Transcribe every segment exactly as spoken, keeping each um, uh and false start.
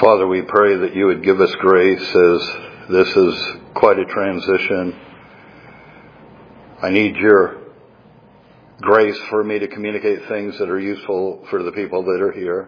Father, we pray that you would give us grace as this is quite a transition. I need your grace for me to communicate things that are useful for the people that are here,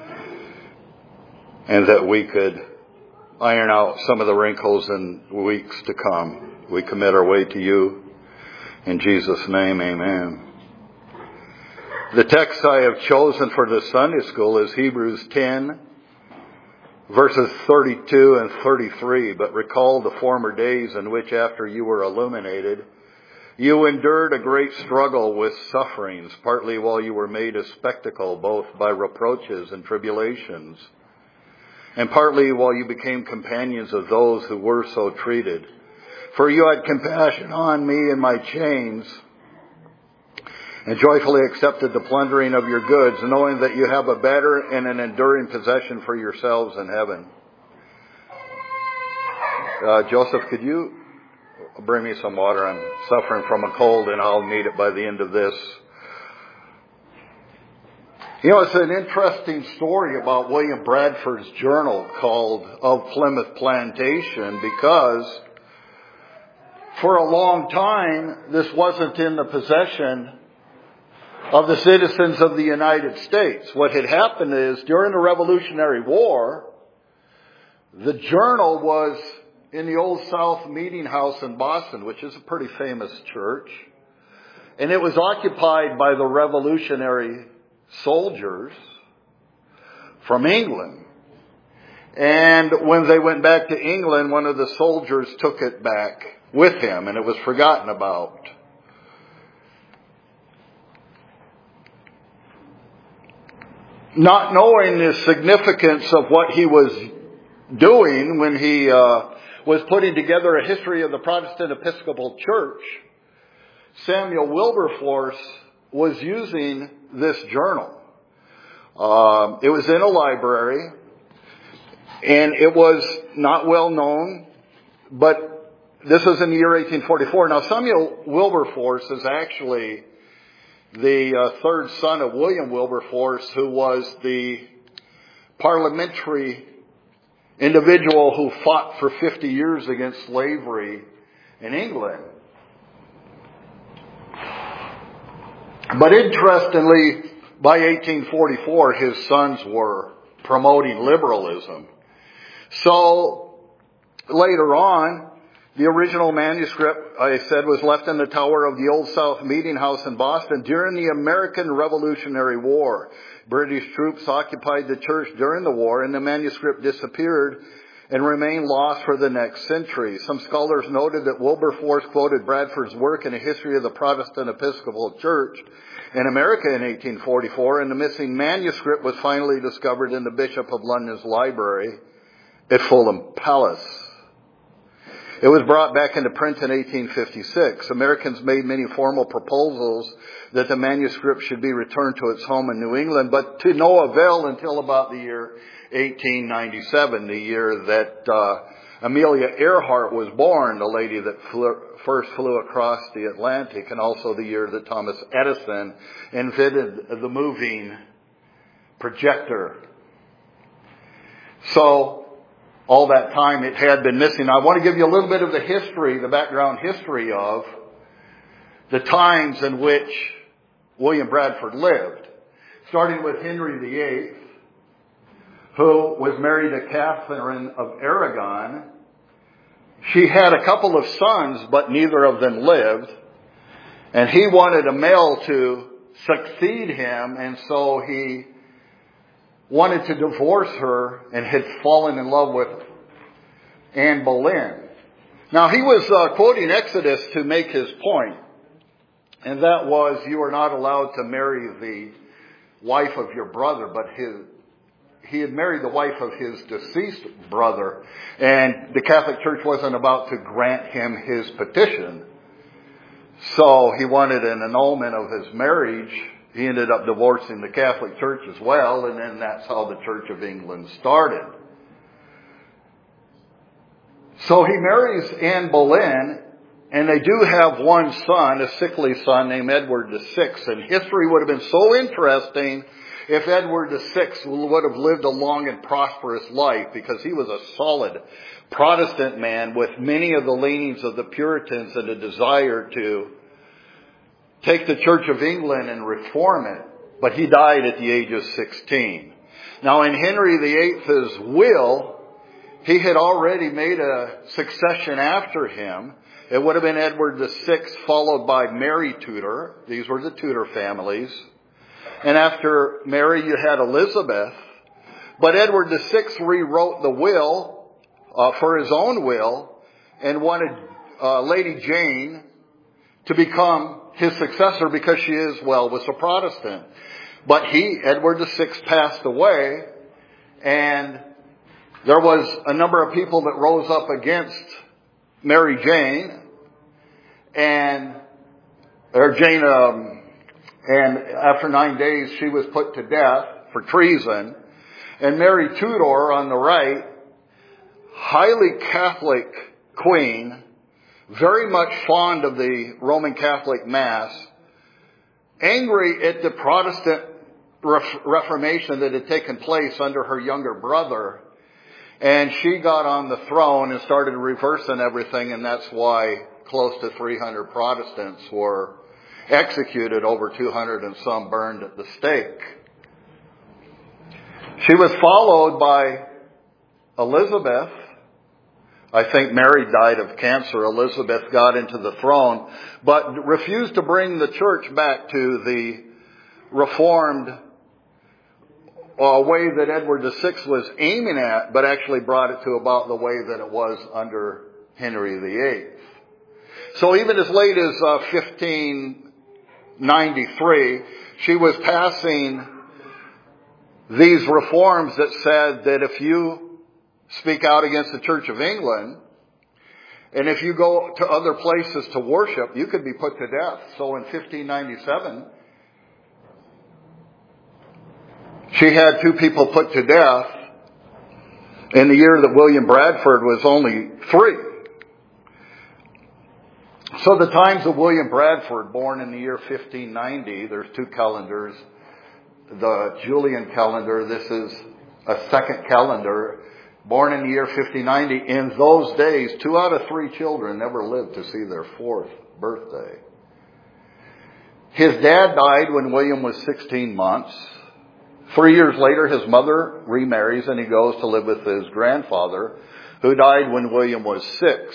and that we could iron out some of the wrinkles in weeks to come. We commit our way to you. In Jesus' name, amen. The text I have chosen for the Sunday school is Hebrews ten, verses thirty-two and thirty-three. But recall the former days in which, after you were illuminated, you endured a great struggle with sufferings, partly while you were made a spectacle, both by reproaches and tribulations, and partly while you became companions of those who were so treated. For you had compassion on me in my chains, and joyfully accepted the plundering of your goods, knowing that you have a better and an enduring possession for yourselves in heaven. Uh, Joseph, could you bring me some water? I'm suffering from a cold, and I'll need it by the end of this. You know, it's an interesting story about William Bradford's journal called Of Plymouth Plantation, because for a long time, this wasn't in the possession of the citizens of the United States. What had happened is, during the Revolutionary War, the journal was in the Old South Meeting House in Boston, which is a pretty famous church, and it was occupied by the Revolutionary soldiers from England. And when they went back to England, one of the soldiers took it back with him, and it was forgotten about. Not knowing the significance of what he was doing when he uh, was putting together a history of the Protestant Episcopal Church, Samuel Wilberforce was using this journal. Uh, it was in a library, and it was not well known, but this was in the year eighteen forty-four. Now, Samuel Wilberforce is actually the uh, third son of William Wilberforce, who was the parliamentary individual who fought for fifty years against slavery in England. But interestingly, by eighteen forty-four, his sons were promoting liberalism. So later on, the original manuscript, I said, was left in the tower of the Old South Meeting House in Boston during the American Revolutionary War. British troops occupied the church during the war, and the manuscript disappeared and remained lost for the next century. Some scholars noted that Wilberforce quoted Bradford's work in a history of the Protestant Episcopal Church in America in eighteen forty-four, and the missing manuscript was finally discovered in the Bishop of London's library at Fulham Palace. It was brought back into print in eighteen fifty-six. Americans made many formal proposals that the manuscript should be returned to its home in New England, but to no avail until about the year eighteen ninety-seven, the year that uh, Amelia Earhart was born, the lady that flew, first flew across the Atlantic, and also the year that Thomas Edison invented the moving projector. So, all that time it had been missing. I want to give you a little bit of the history, the background history of the times in which William Bradford lived. Starting with Henry the Eighth, who was married to Catherine of Aragon. She had a couple of sons, but neither of them lived. And he wanted a male to succeed him, and so he wanted to divorce her and had fallen in love with Anne Boleyn. Now, he was uh, quoting Exodus to make his point, and that was, you are not allowed to marry the wife of your brother, but his, he had married the wife of his deceased brother, and the Catholic Church wasn't about to grant him his petition. So he wanted an annulment of his marriage. He ended up divorcing the Catholic Church as well, and then that's how the Church of England started. So he marries Anne Boleyn, and they do have one son, a sickly son named Edward the Sixth. And history would have been so interesting if Edward the Sixth would have lived a long and prosperous life, because he was a solid Protestant man with many of the leanings of the Puritans and a desire to take the Church of England and reform it. But he died at the age of sixteen. Now in Henry the Eighth's will, he had already made a succession after him. It would have been Edward the Sixth, followed by Mary Tudor. These were the Tudor families. And after Mary, you had Elizabeth. But Edward the Sixth rewrote the will uh, for his own will and wanted uh, Lady Jane to become his successor because she is, well, was a Protestant. But he, Edward the Sixth, passed away, and there was a number of people that rose up against Mary Jane, and or Jane, um, and after nine days she was put to death for treason. And Mary Tudor on the right, highly Catholic queen, very much fond of the Roman Catholic Mass, angry at the Protestant Reformation that had taken place under her younger brother. And she got on the throne and started reversing everything, and that's why close to three hundred Protestants were executed, over two hundred and some burned at the stake. She was followed by Elizabeth. I think Mary died of cancer. Elizabeth got into the throne, but refused to bring the church back to the Reformed a way that Edward the Sixth was aiming at, but actually brought it to about the way that it was under Henry the Eighth. So even as late as uh, fifteen ninety-three, she was passing these reforms that said that if you speak out against the Church of England, and if you go to other places to worship, you could be put to death. So in fifteen ninety-seven, she had two people put to death in the year that William Bradford was only three. So the times of William Bradford, born in the year fifteen ninety, there's two calendars. The Julian calendar, this is a second calendar, born in the year fifteen ninety. In those days, two out of three children never lived to see their fourth birthday. His dad died when William was sixteen months. Three years later, his mother remarries and he goes to live with his grandfather, who died when William was six.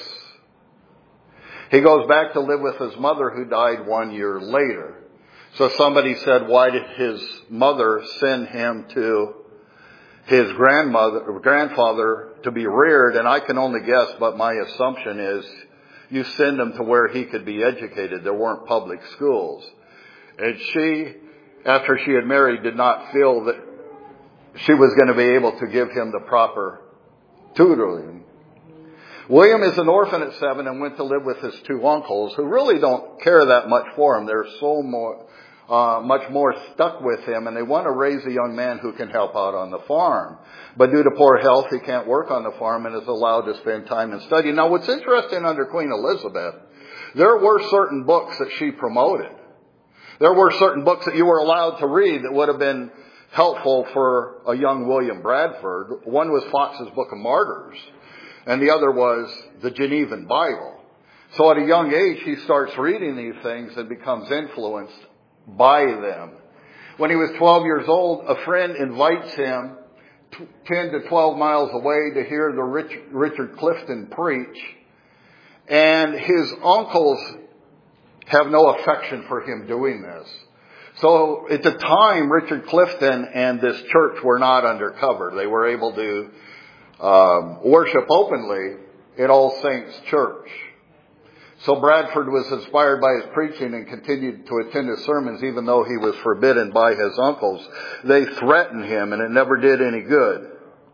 He goes back to live with his mother, who died one year later. So somebody said, why did his mother send him to his grandmother, grandfather to be reared? And I can only guess, but my assumption is you send him to where he could be educated. There weren't public schools. And she, after she had married, did not feel that she was going to be able to give him the proper tutoring. William is an orphan at seven and went to live with his two uncles, who really don't care that much for him. They're so more, uh, much more stuck with him, and they want to raise a young man who can help out on the farm. But due to poor health, he can't work on the farm and is allowed to spend time in study. Now, what's interesting under Queen Elizabeth, there were certain books that she promoted. There were certain books that you were allowed to read that would have been helpful for a young William Bradford. One was Fox's Book of Martyrs, and the other was the Genevan Bible. So at a young age, he starts reading these things and becomes influenced by them. When he was twelve years old, a friend invites him ten to twelve miles away to hear the Rich, Richard Clifton preach. And his uncles have no affection for him doing this. So at the time, Richard Clifton and this church were not undercover. They were able to um, worship openly at All Saints Church. So Bradford was inspired by his preaching and continued to attend his sermons even though he was forbidden by his uncles. They threatened him and it never did any good.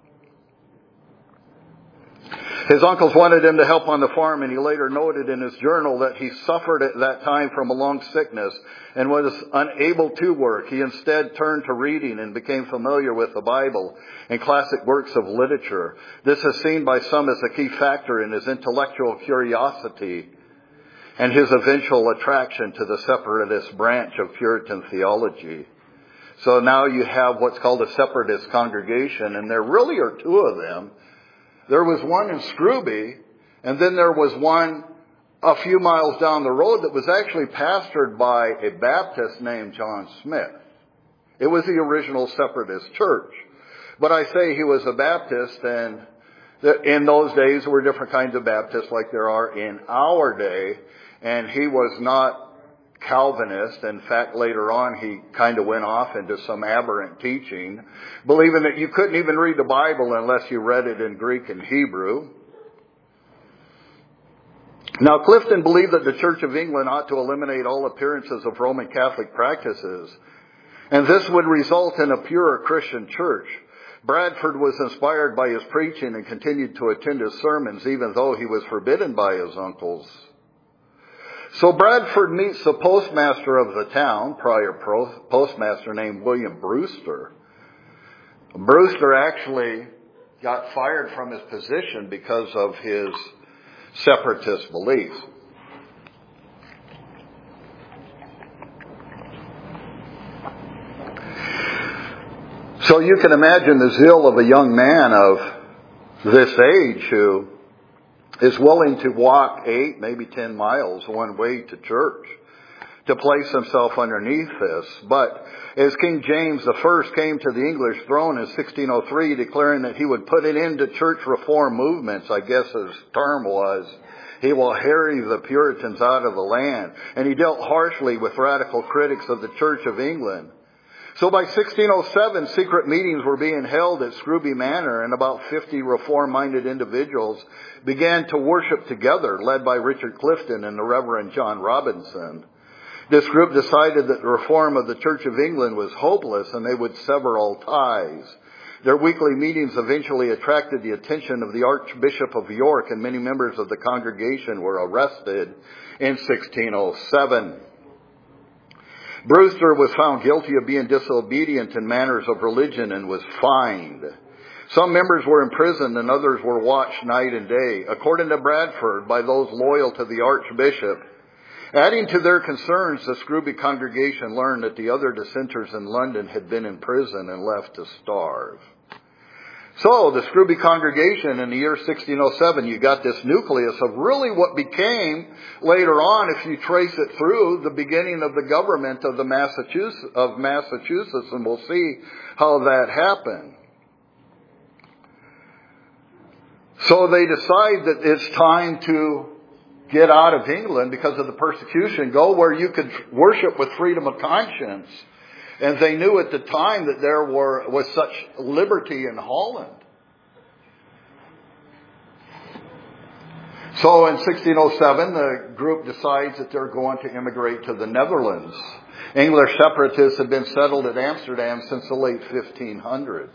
His uncles wanted him to help on the farm, and he later noted in his journal that he suffered at that time from a long sickness and was unable to work. He instead turned to reading and became familiar with the Bible and classic works of literature. This is seen by some as a key factor in his intellectual curiosity and his eventual attraction to the separatist branch of Puritan theology. So now you have what's called a separatist congregation, and there really are two of them. There was one in Scrooby, and then there was one a few miles down the road that was actually pastored by a Baptist named John Smith. It was the original separatist church. But I say he was a Baptist, and in those days there were different kinds of Baptists like there are in our day, and he was not Calvinist. In fact, later on he kind of went off into some aberrant teaching, believing that you couldn't even read the Bible unless you read it in Greek and Hebrew. Now, Clifton believed that the Church of England ought to eliminate all appearances of Roman Catholic practices, and this would result in a purer Christian church. Bradford was inspired by his preaching and continued to attend his sermons, even though he was forbidden by his uncles. So Bradford meets the postmaster of the town, prior postmaster named William Brewster. Brewster actually got fired from his position because of his separatist beliefs. So you can imagine the zeal of a young man of this age who is willing to walk eight, maybe ten miles one way to church to place himself underneath this. But as King James the First came to the English throne in sixteen oh three, declaring that he would put an end to church reform movements, I guess his term was, he will harry the Puritans out of the land. And he dealt harshly with radical critics of the Church of England. So by sixteen oh seven, secret meetings were being held at Scrooby Manor, and about fifty reform-minded individuals began to worship together, led by Richard Clifton and the Reverend John Robinson. This group decided that the reform of the Church of England was hopeless and they would sever all ties. Their weekly meetings eventually attracted the attention of the Archbishop of York, and many members of the congregation were arrested in sixteen oh seven. Brewster was found guilty of being disobedient in matters of religion and was fined. Some members were imprisoned and others were watched night and day, according to Bradford, by those loyal to the Archbishop. Adding to their concerns, the Scrooby congregation learned that the other dissenters in London had been in prison and left to starve. So, the Scrooby congregation in the year sixteen oh seven, you got this nucleus of really what became, later on, if you trace it through, the beginning of the government of the Massachusetts, of Massachusetts, and we'll see how that happened. So they decide that it's time to get out of England because of the persecution, go where you could worship with freedom of conscience. And they knew at the time that there were, was such liberty in Holland. So in sixteen oh seven, the group decides that they're going to immigrate to the Netherlands. English separatists had been settled at Amsterdam since the late fifteen hundreds.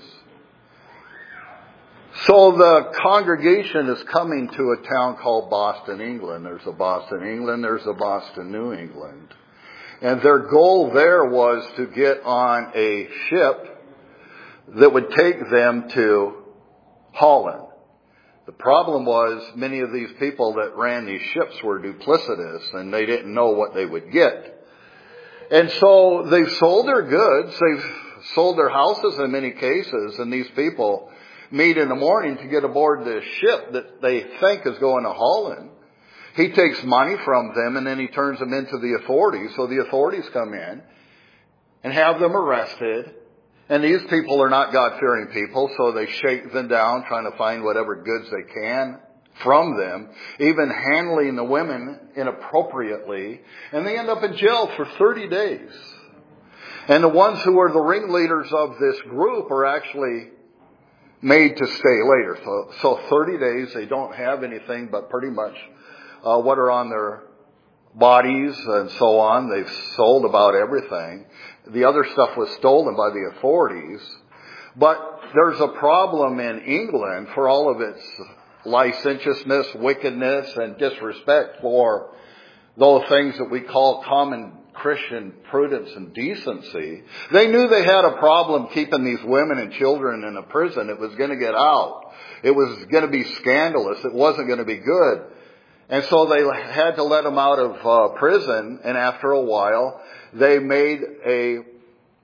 So the congregation is coming to a town called Boston, England. There's a Boston, England. There's a Boston, New England. And their goal there was to get on a ship that would take them to Holland. The problem was many of these people that ran these ships were duplicitous and they didn't know what they would get. And so they've sold their goods, they've sold their houses in many cases, and these people meet in the morning to get aboard this ship that they think is going to Holland. He takes money from them and then he turns them into the authorities. So the authorities come in and have them arrested. And these people are not God-fearing people, so they shake them down, trying to find whatever goods they can from them, even handling the women inappropriately. And they end up in jail for thirty days. And the ones who are the ringleaders of this group are actually made to stay later. So, so thirty days, they don't have anything but pretty much Uh, what are on their bodies and so on. They've sold about everything. The other stuff was stolen by the authorities. But there's a problem in England for all of its licentiousness, wickedness, and disrespect for those things that we call common Christian prudence and decency. They knew they had a problem keeping these women and children in a prison. It was going to get out. It was going to be scandalous. It wasn't going to be good. And so they had to let them out of uh, prison, and after a while, they made a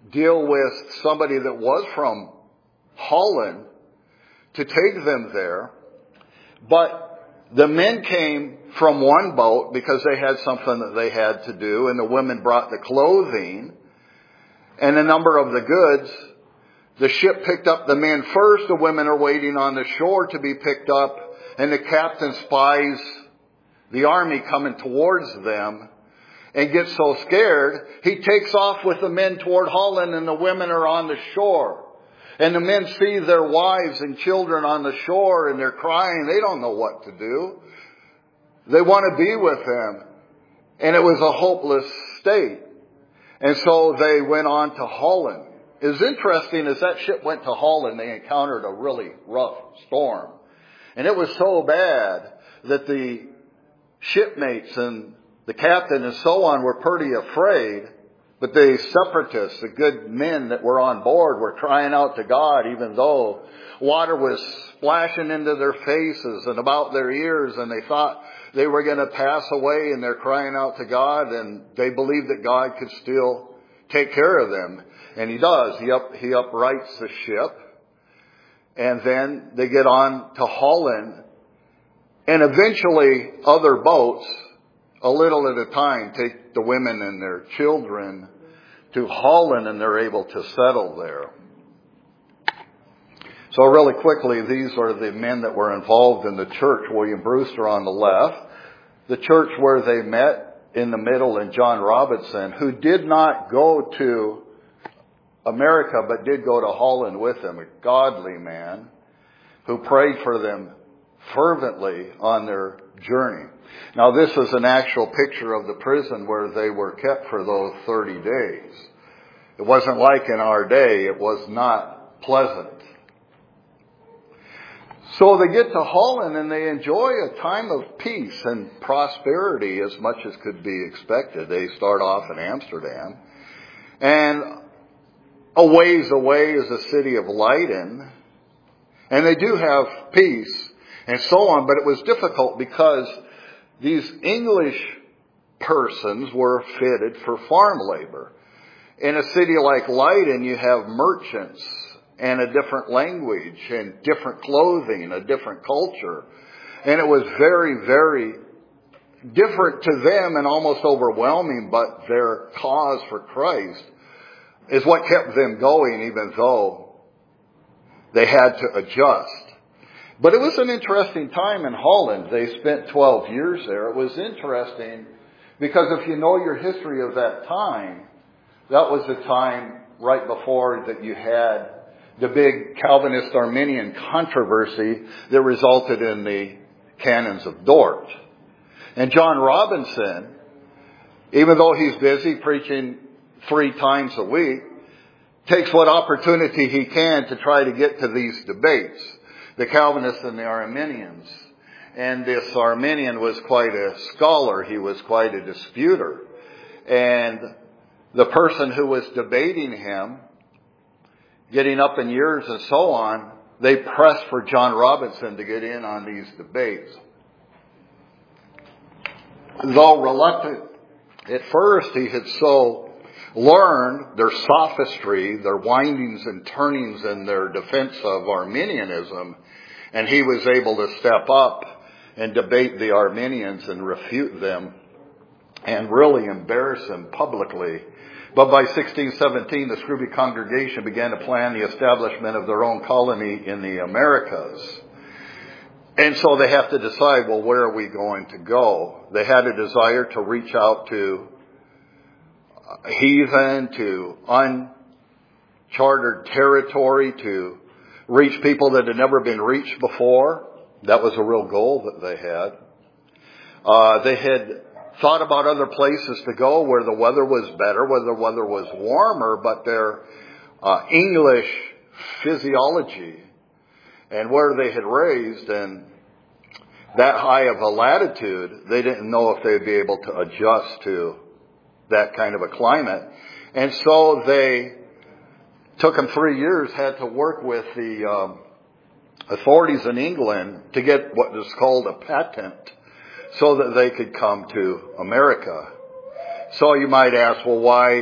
deal with somebody that was from Holland to take them there. But the men came from one boat because they had something that they had to do, and the women brought the clothing and a number of the goods. The ship picked up the men first. The women are waiting on the shore to be picked up, and the captain spies the army coming towards them and gets so scared, he takes off with the men toward Holland, and the women are on the shore. And the men see their wives and children on the shore, and they're crying. They don't know what to do. They want to be with them. And it was a hopeless state. And so they went on to Holland. It was interesting, as that ship went to Holland, they encountered a really rough storm. And it was so bad that the shipmates and the captain and so on were pretty afraid. But the separatists, the good men that were on board, were crying out to God, even though water was splashing into their faces and about their ears, and they thought they were going to pass away, and they're crying out to God, and they believed that God could still take care of them. And he does. He up, he uprights the ship. And then they get on to Holland. And eventually other boats, a little at a time, take the women and their children to Holland, and they're able to settle there. So really quickly, these are the men that were involved in the church. William Brewster on the left. The church where they met in the middle, and John Robinson, who did not go to America, but did go to Holland with them, a godly man who prayed for them fervently on their journey. Now, this is an actual picture of the prison where they were kept for those thirty days. It wasn't like in our day. It was not pleasant. So they get to Holland, and they enjoy a time of peace and prosperity as much as could be expected. They start off in Amsterdam, and a ways away is the city of Leiden, and they do have peace and so on, but it was difficult because these English persons were fitted for farm labor. In a city like Leiden, you have merchants and a different language and different clothing, a different culture. And it was very, very different to them and almost overwhelming, but their cause for Christ is what kept them going, even though they had to adjust. But it was an interesting time in Holland. They spent twelve years there. It was interesting because if you know your history of that time, that was the time right before that you had the big Calvinist Arminian controversy that resulted in the Canons of Dort. And John Robinson, even though he's busy preaching three times a week, takes what opportunity he can to try to get to these debates, the Calvinists and the Arminians. And this Arminian was quite a scholar. He was quite a disputer. And the person who was debating him, getting up in years and so on, they pressed for John Robinson to get in on these debates. Though reluctant at first, he had so learned their sophistry, their windings and turnings in their defense of Arminianism, and he was able to step up and debate the Arminians and refute them and really embarrass them publicly. But by sixteen seventeen, the Scrooby congregation began to plan the establishment of their own colony in the Americas. And so they have to decide, well, where are we going to go? They had a desire to reach out to heathen, to uncharted territory, to reach people that had never been reached before. That was a real goal that they had. Uh, they had thought about other places to go where the weather was better, where the weather was warmer, but their uh, English physiology and where they had raised and that high of a latitude, they didn't know if they'd be able to adjust to that kind of a climate. And so they took them three years, had to work with the um, authorities in England to get what is called a patent so that they could come to America. So you might ask, well, why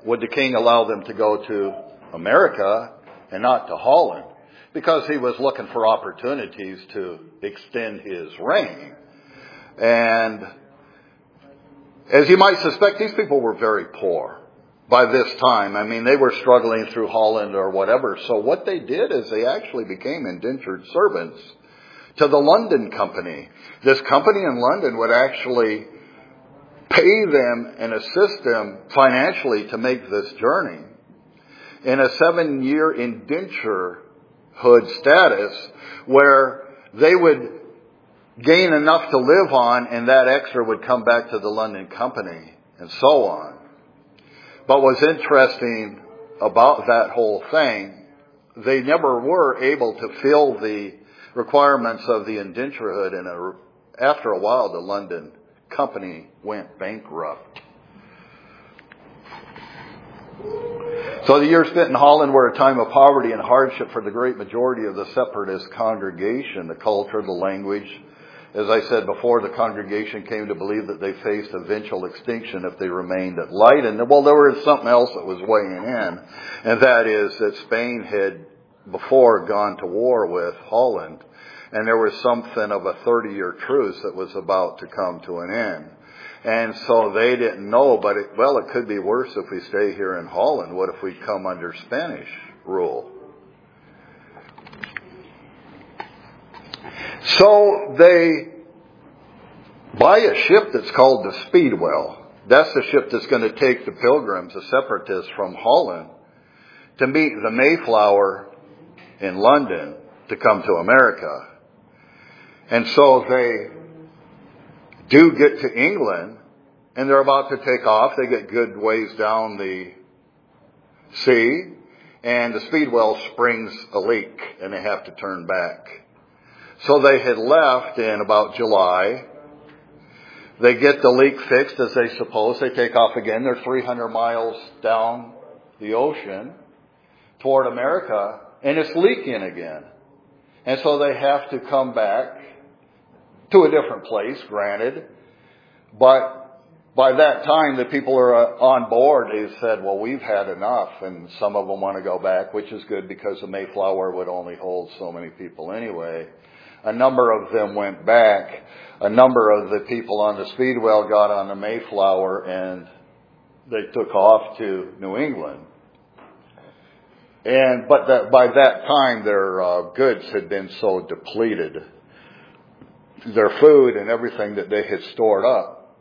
would the king allow them to go to America and not to Holland? Because he was looking for opportunities to extend his reign. And as you might suspect, these people were very poor by this time. I mean, they were struggling through Holland or whatever. So what they did is they actually became indentured servants to the London Company. This company in London would actually pay them and assist them financially to make this journey. In a seven-year indenturehood status where they would gain enough to live on and that extra would come back to the London Company and so on. But what's interesting about that whole thing, they never were able to fill the requirements of the indenturehood, and a, after a while the London Company went bankrupt. So the years spent in Holland were a time of poverty and hardship for the great majority of the separatist congregation. The culture, the language. As I said before, the congregation came to believe that they faced eventual extinction if they remained at Leiden. Well, there was something else that was weighing in, and that is that Spain had before gone to war with Holland, and there was something of a thirty-year truce that was about to come to an end. And so they didn't know, but it, well, it could be worse if we stay here in Holland. What if we come under Spanish rule? So they buy a ship that's called the Speedwell. That's the ship that's going to take the pilgrims, the separatists from Holland, to meet the Mayflower in London to come to America. And so they do get to England, and they're about to take off. They get good ways down the sea, and the Speedwell springs a leak, and they have to turn back. So they had left in about July. They get the leak fixed, as they suppose. They take off again. They're three hundred miles down the ocean toward America, and it's leaking again. And so they have to come back to a different place, granted. But by that time, the people are on board. They said, well, we've had enough. And some of them want to go back, which is good because the Mayflower would only hold so many people anyway. A number of them went back. A number of the people on the Speedwell got on the Mayflower and they took off to New England. And but that, by that time, their uh, goods had been so depleted, their food and everything that they had stored up.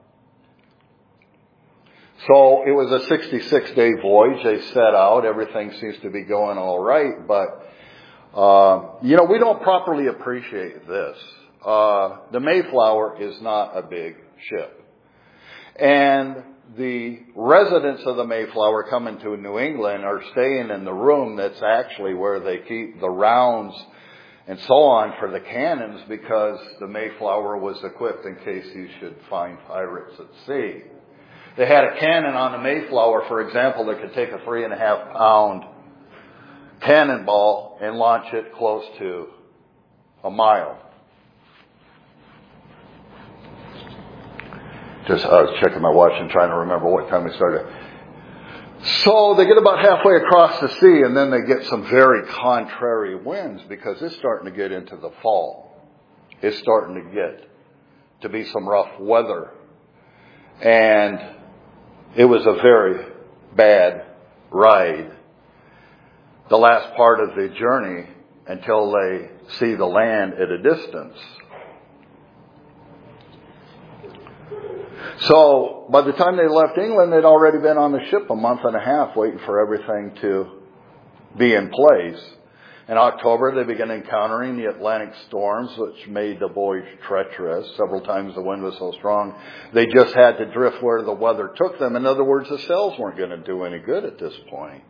So it was a sixty-six day voyage. They set out. Everything seems to be going all right, but Uh, you know, we don't properly appreciate this. Uh, the Mayflower is not a big ship. And the residents of the Mayflower coming to New England are staying in the room that's actually where they keep the rounds and so on for the cannons, because the Mayflower was equipped in case you should find pirates at sea. They had a cannon on the Mayflower, for example, that could take a three and a half pound cannonball and launch it close to a mile. Just, I was checking my watch and trying to remember what time we started. So they get about halfway across the sea, and then they get some very contrary winds because it's starting to get into the fall. It's starting to get to be some rough weather. And it was a very bad ride, the last part of the journey, until they see the land at a distance. So by the time they left England, they'd already been on the ship a month and a half waiting for everything to be in place. In October, they began encountering the Atlantic storms, which made the voyage treacherous. Several times the wind was so strong, they just had to drift where the weather took them. In other words, the sails weren't going to do any good at this point.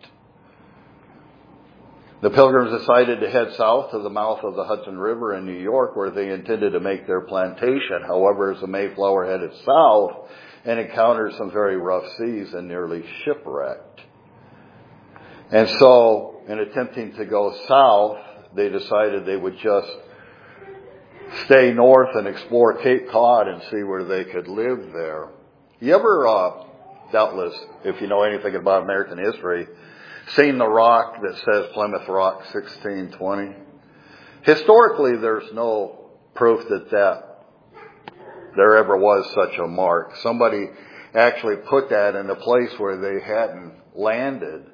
The Pilgrims decided to head south to the mouth of the Hudson River in New York, where they intended to make their plantation. However, as the Mayflower headed south and encountered some very rough seas and nearly shipwrecked. And so, in attempting to go south, they decided they would just stay north and explore Cape Cod and see where they could live there. You ever uh, doubtless, if you know anything about American history, seen the rock that says Plymouth Rock sixteen twenty. Historically, there's no proof that that there ever was such a mark. Somebody actually put that in a place where they hadn't landed.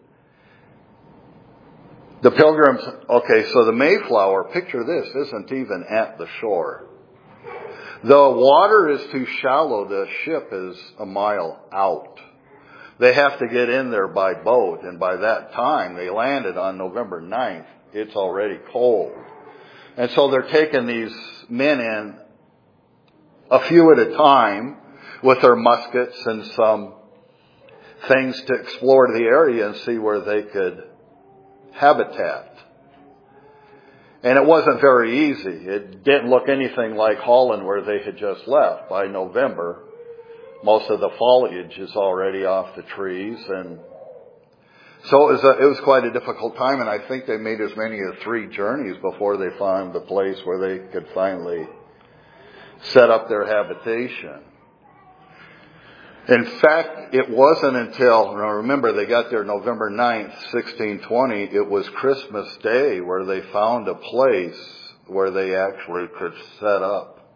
The Pilgrims, okay, so the Mayflower, picture this, isn't even at the shore. The water is too shallow. The ship is a mile out. They have to get in there by boat. And by that time, they landed on November ninth. It's already cold. And so they're taking these men in a few at a time with their muskets and some things to explore the area and see where they could habitat. And it wasn't very easy. It didn't look anything like Holland where they had just left. By November, most of the foliage is already off the trees. And so it was, a, it was quite a difficult time. And I think they made as many as three journeys before they found the place where they could finally set up their habitation. In fact, it wasn't until, now remember, they got there November ninth, sixteen twenty. It was Christmas Day where they found a place where they actually could set up.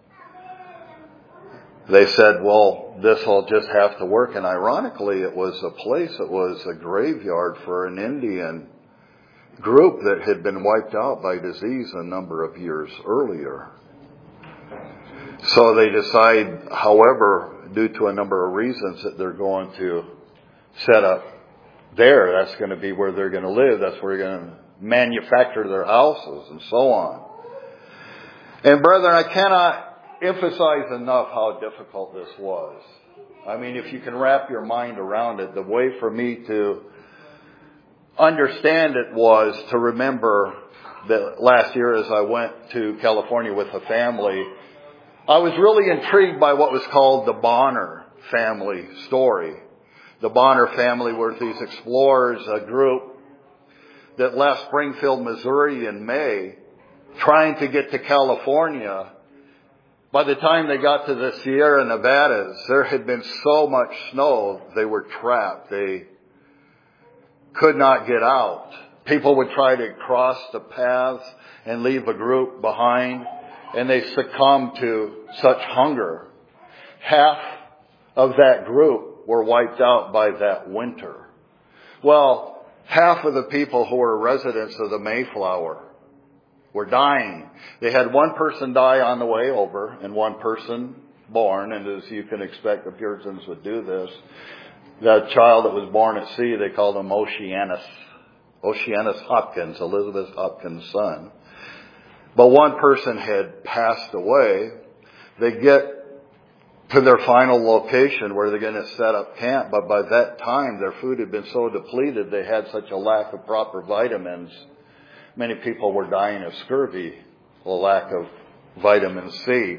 They said, well, this will just have to work. And ironically, it was a place, it was a graveyard for an Indian group that had been wiped out by disease a number of years earlier. So they decide, however, due to a number of reasons, that they're going to set up there. That's going to be where they're going to live. That's where they're going to manufacture their houses and so on. And brethren, I cannot emphasize enough how difficult this was. I mean, if you can wrap your mind around it, the way for me to understand it was to remember that last year as I went to California with a family, I was really intrigued by what was called the Bonner family story. The Bonner family were these explorers, a group that left Springfield, Missouri in May, trying to get to California. By the time they got to the Sierra Nevadas, there had been so much snow, they were trapped. They could not get out. People would try to cross the paths and leave a group behind, and they succumbed to such hunger. Half of that group were wiped out by that winter. Well, half of the people who were residents of the Mayflower were dying. They had one person die on the way over and one person born, and as you can expect, the Puritans would do this. The child that was born at sea, they called him Oceanus. Oceanus Hopkins, Elizabeth Hopkins' son. But one person had passed away. They get to their final location where they're going to set up camp. But by that time, their food had been so depleted, they had such a lack of proper vitamins. Many people were dying of scurvy, a lack of vitamin C.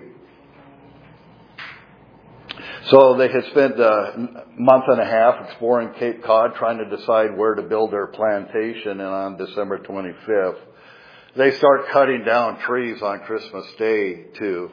So they had spent a month and a half exploring Cape Cod, trying to decide where to build their plantation. And on December twenty-fifth, they start cutting down trees on Christmas Day to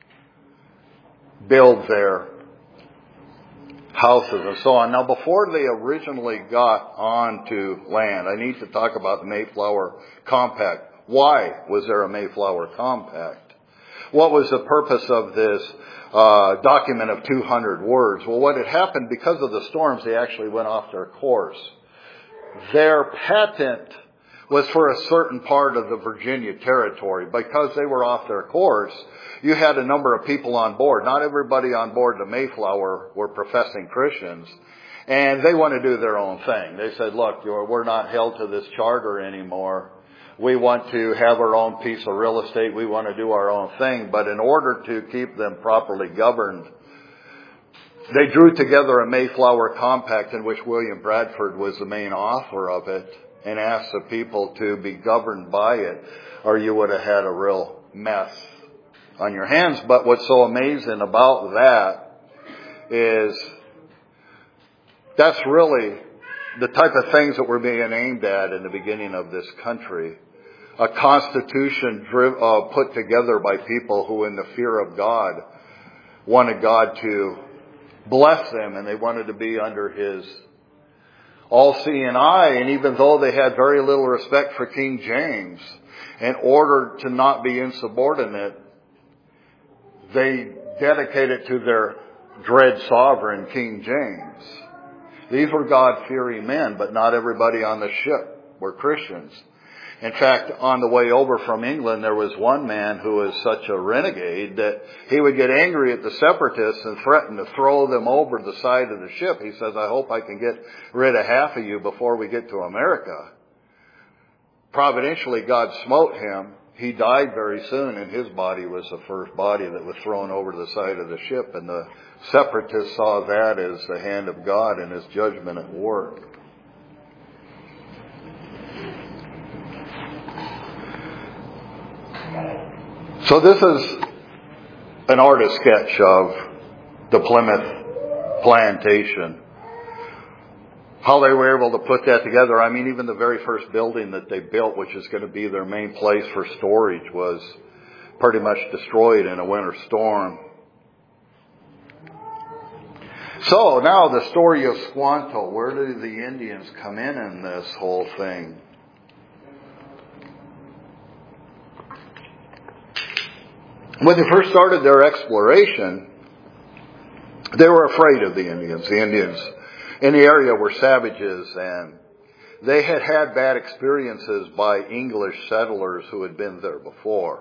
build their houses and so on. Now, before they originally got onto land, I need to talk about the Mayflower Compact. Why was there a Mayflower Compact? What was the purpose of this uh, document of two hundred words? Well, what had happened, because of the storms, they actually went off their course. Their patent was for a certain part of the Virginia territory. Because they were off their course, you had a number of people on board. Not everybody on board the Mayflower were professing Christians, and they want to do their own thing. They said, look, we're not held to this charter anymore. We want to have our own piece of real estate. We want to do our own thing. But in order to keep them properly governed, they drew together a Mayflower Compact in which William Bradford was the main author of it, and asked the people to be governed by it, or you would have had a real mess on your hands. But what's so amazing about that is that's really the type of things that were being aimed at in the beginning of this country. A constitution driv- uh, put together by people who, in the fear of God, wanted God to bless them, and they wanted to be under his all-seeing eye. And even though they had very little respect for King James, in order to not be insubordinate, they dedicated to their dread sovereign, King James. These were God-fearing men, but not everybody on the ship were Christians. In fact, on the way over from England, there was one man who was such a renegade that he would get angry at the separatists and threaten to throw them over the side of the ship. He says, I hope I can get rid of half of you before we get to America. Providentially, God smote him. He died very soon, and his body was the first body that was thrown over the side of the ship. And the separatists saw that as the hand of God and his judgment at work. So this is an artist sketch of the Plymouth plantation. How they were able to put that together. I mean, even the very first building that they built, which is going to be their main place for storage, was pretty much destroyed in a winter storm. So now the story of Squanto. Where do the Indians come in in this whole thing? When they first started their exploration, they were afraid of the Indians. The Indians in the area were savages, and they had had bad experiences by English settlers who had been there before.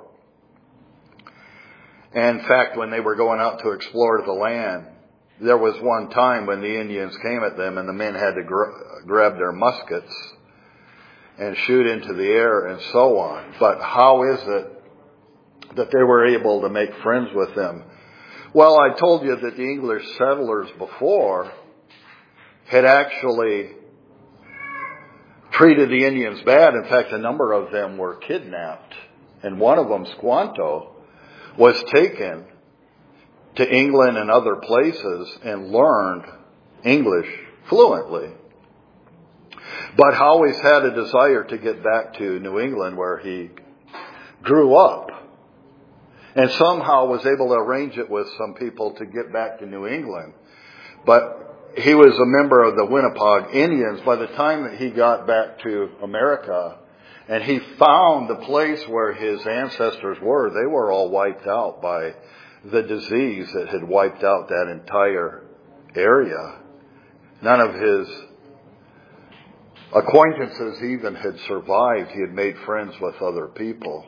And in fact, when they were going out to explore the land, there was one time when the Indians came at them and the men had to gra- grab their muskets and shoot into the air and so on. But how is it that they were able to make friends with them? Well, I told you that the English settlers before had actually treated the Indians bad. In fact, a number of them were kidnapped. And one of them, Squanto, was taken to England and other places and learned English fluently. But always had a desire to get back to New England where he grew up. And somehow was able to arrange it with some people to get back to New England. But he was a member of the Winnepaug Indians. By the time that he got back to America and he found the place where his ancestors were, they were all wiped out by the disease that had wiped out that entire area. None of his acquaintances even had survived. He had made friends with other people.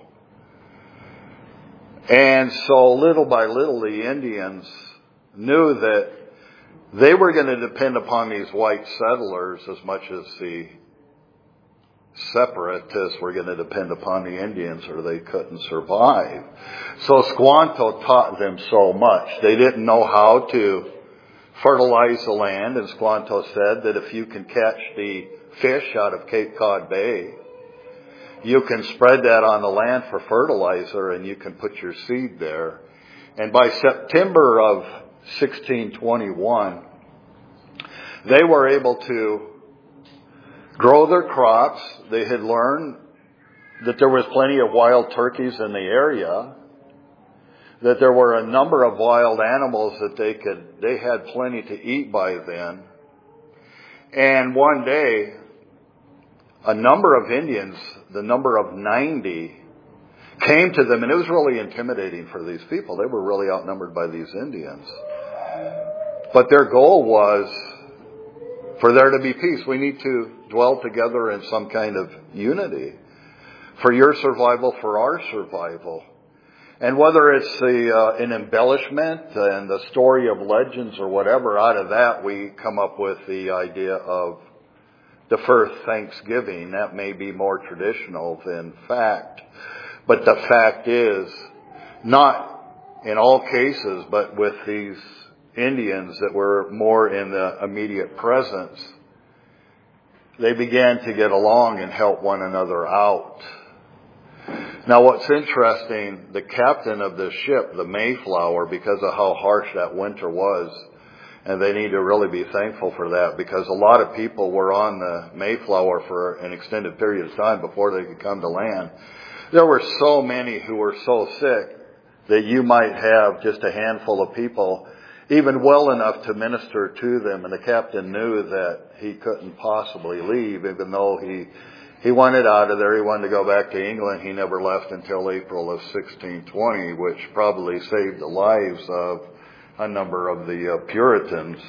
And so little by little, the Indians knew that they were going to depend upon these white settlers as much as the separatists were going to depend upon the Indians, or they couldn't survive. So Squanto taught them so much. They didn't know how to fertilize the land, and Squanto said that if you can catch the fish out of Cape Cod Bay, you can spread that on the land for fertilizer, and you can put your seed there. And by September of sixteen twenty-one, they were able to grow their crops. They had learned that there was plenty of wild turkeys in the area, that there were a number of wild animals that they could, they had plenty to eat by then. And one day, a number of Indians, the number of ninety, came to them, and it was really intimidating for these people. They were really outnumbered by these Indians. But their goal was for there to be peace. We need to dwell together in some kind of unity for your survival, for our survival. And whether it's the, uh, an embellishment and the story of legends or whatever, out of that we come up with the idea of the first Thanksgiving. That may be more traditional than fact. But the fact is, not in all cases, but with these Indians that were more in the immediate presence, they began to get along and help one another out. Now what's interesting, the captain of the ship, the Mayflower, because of how harsh that winter was, and they need to really be thankful for that, because a lot of people were on the Mayflower for an extended period of time before they could come to land. There were so many who were so sick that you might have just a handful of people, even well enough to minister to them. And the captain knew that he couldn't possibly leave, even though he he wanted out of there. He wanted to go back to England. He never left until April of sixteen twenty, which probably saved the lives of a number of the uh, Puritans.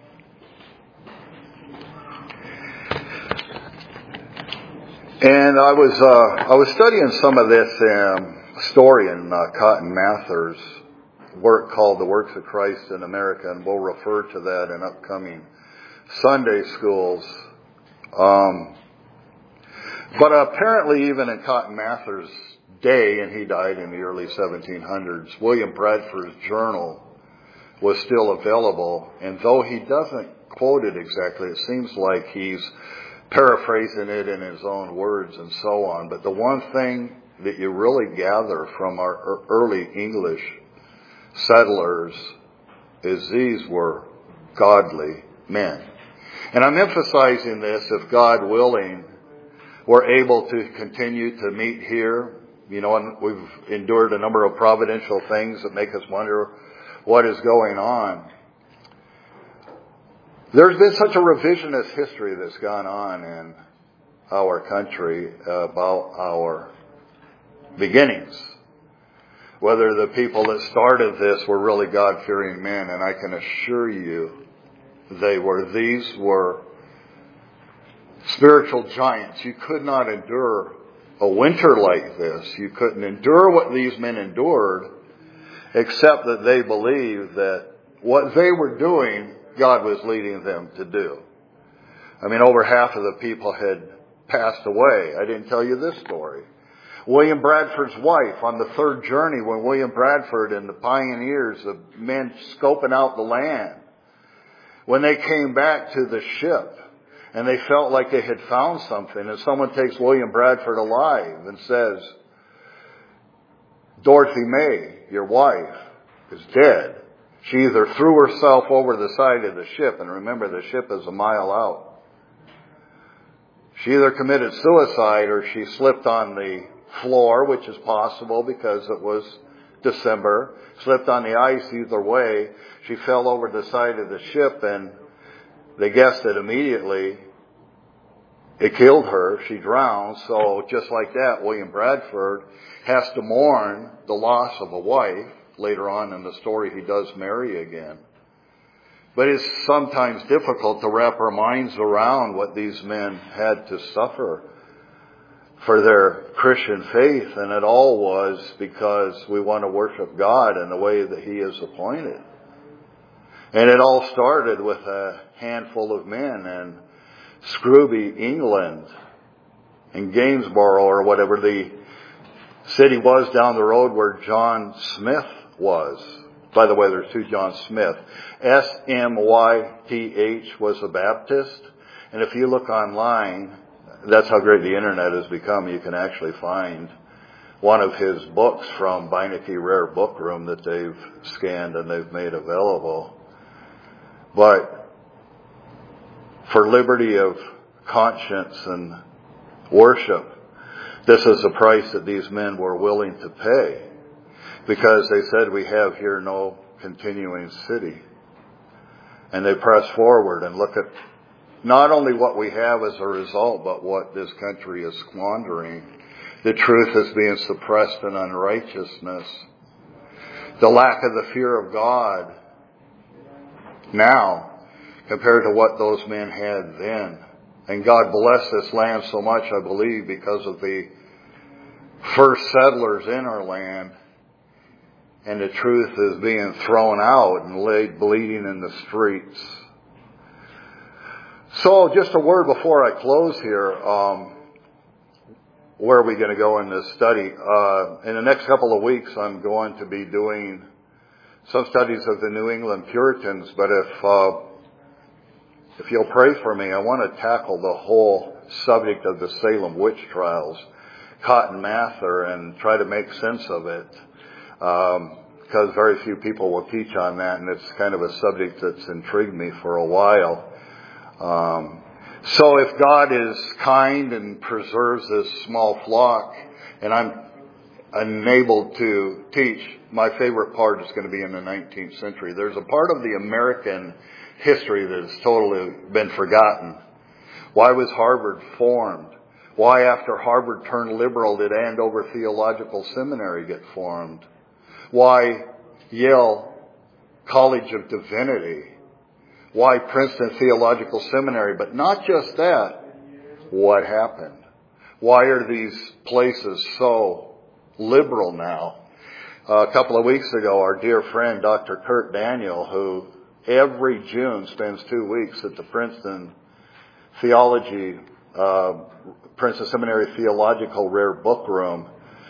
And I was uh, I was studying some of this um, story in uh, Cotton Mather's work called The Works of Christ in America, and we'll refer to that in upcoming Sunday schools. Um, but apparently even in Cotton Mather's day, and he died in the early seventeen hundreds, William Bradford's journal was still available. And though he doesn't quote it exactly, it seems like he's paraphrasing it in his own words and so on. But the one thing that you really gather from our early English settlers is these were godly men. And I'm emphasizing this, if God willing, we're able to continue to meet here. You know, and we've endured a number of providential things that make us wonder what is going on. There's been such a revisionist history that's gone on in our country about our beginnings. Whether the people that started this were really God-fearing men, and I can assure you they were. These were spiritual giants. You could not endure a winter like this. You couldn't endure what these men endured, except that they believed that what they were doing, God was leading them to do. I mean, over half of the people had passed away. I didn't tell you this story. William Bradford's wife, on the third journey, when William Bradford and the pioneers, the men scoping out the land, when they came back to the ship and they felt like they had found something, and someone takes William Bradford alive and says, Dorothy May, your wife, is dead. She either threw herself over the side of the ship, and remember the ship is a mile out. She either committed suicide or she slipped on the floor, which is possible because it was December, slipped on the ice. Either way, she fell over the side of the ship, and they guessed that immediately it killed her. She drowned. So just like that, William Bradford has to mourn the loss of a wife. Later on in the story, he does marry again. But it's sometimes difficult to wrap our minds around what these men had to suffer for their Christian faith. And it all was because we want to worship God in the way that He is appointed. And it all started with a handful of men in Scrooby, England, in Gainsborough, or whatever the city was down the road where John Smith was. By the way, there's two John Smith. S M Y T H was a Baptist. And if you look online, that's how great the internet has become. You can actually find one of his books from Beinecke Rare Book Room that they've scanned and they've made available. But for liberty of conscience and worship, this is the price that these men were willing to pay, because they said, we have here no continuing city. And they press forward and look at not only what we have as a result, but what this country is squandering. The truth is being suppressed in unrighteousness. The lack of the fear of God now compared to what those men had then. And God blessed this land so much, I believe, because of the first settlers in our land. And the truth is being thrown out and laid bleeding in the streets. So just a word before I close here. Um, where are we going to go in this study? Uh, in the next couple of weeks, I'm going to be doing some studies of the New England Puritans. But if uh, if you'll pray for me, I want to tackle the whole subject of the Salem witch trials, Cotton Mather, and try to make sense of it. Um, because very few people will teach on that, and it's kind of a subject that's intrigued me for a while. Um, so if God is kind and preserves this small flock, and I'm enabled to teach, my favorite part is going to be in the nineteenth century. There's a part of the American history that has totally been forgotten. Why was Harvard formed? Why, after Harvard turned liberal, did Andover Theological Seminary get formed? Why Yale College of Divinity? Why Princeton Theological Seminary? But not just that. What happened? Why are these places so liberal now? Uh, a couple of weeks ago, our dear friend, Doctor Kurt Daniel, who every June spends two weeks at the Princeton Theology, uh, Princeton Seminary Theological Rare Book Room,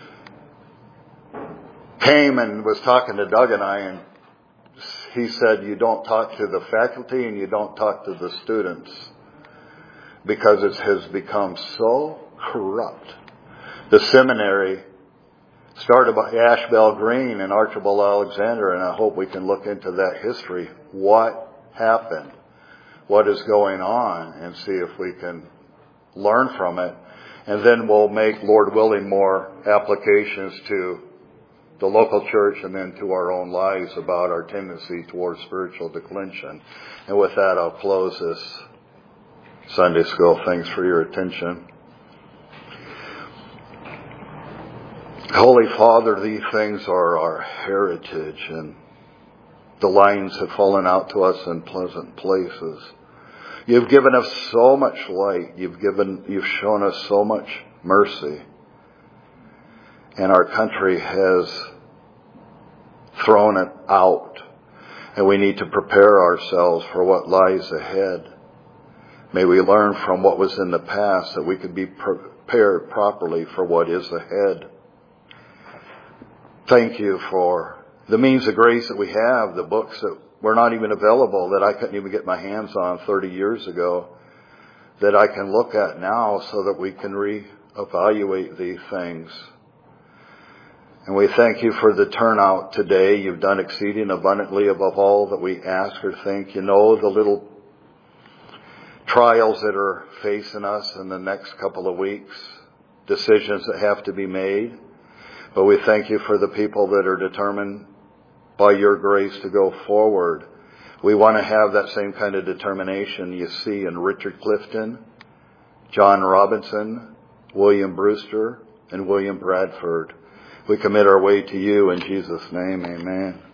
came and was talking to Doug and I, and he said, you don't talk to the faculty and you don't talk to the students because it has become so corrupt. The seminary started by Ashbel Green and Archibald Alexander, and I hope we can look into that history. What happened? What is going on? And see if we can learn from it. And then we'll make, Lord willing, more applications to the local church and then to our own lives about our tendency towards spiritual declension. And with that, I'll close this Sunday school. Thanks for your attention. Holy Father, these things are our heritage, and the lines have fallen out to us in pleasant places. You've given us so much light. You've given, you've shown us so much mercy. And our country has thrown it out. And we need to prepare ourselves for what lies ahead. May we learn from what was in the past that we could be prepared properly for what is ahead. Thank you for the means of grace that we have, the books that were not even available, that I couldn't even get my hands on thirty years ago, that I can look at now so that we can reevaluate these things. And we thank you for the turnout today. You've done exceeding abundantly above all that we ask or think. You know the little trials that are facing us in the next couple of weeks, decisions that have to be made. But we thank you for the people that are determined by your grace to go forward. We want to have that same kind of determination you see in Richard Clifton, John Robinson, William Brewster, and William Bradford. We commit our way to you in Jesus' name. Amen.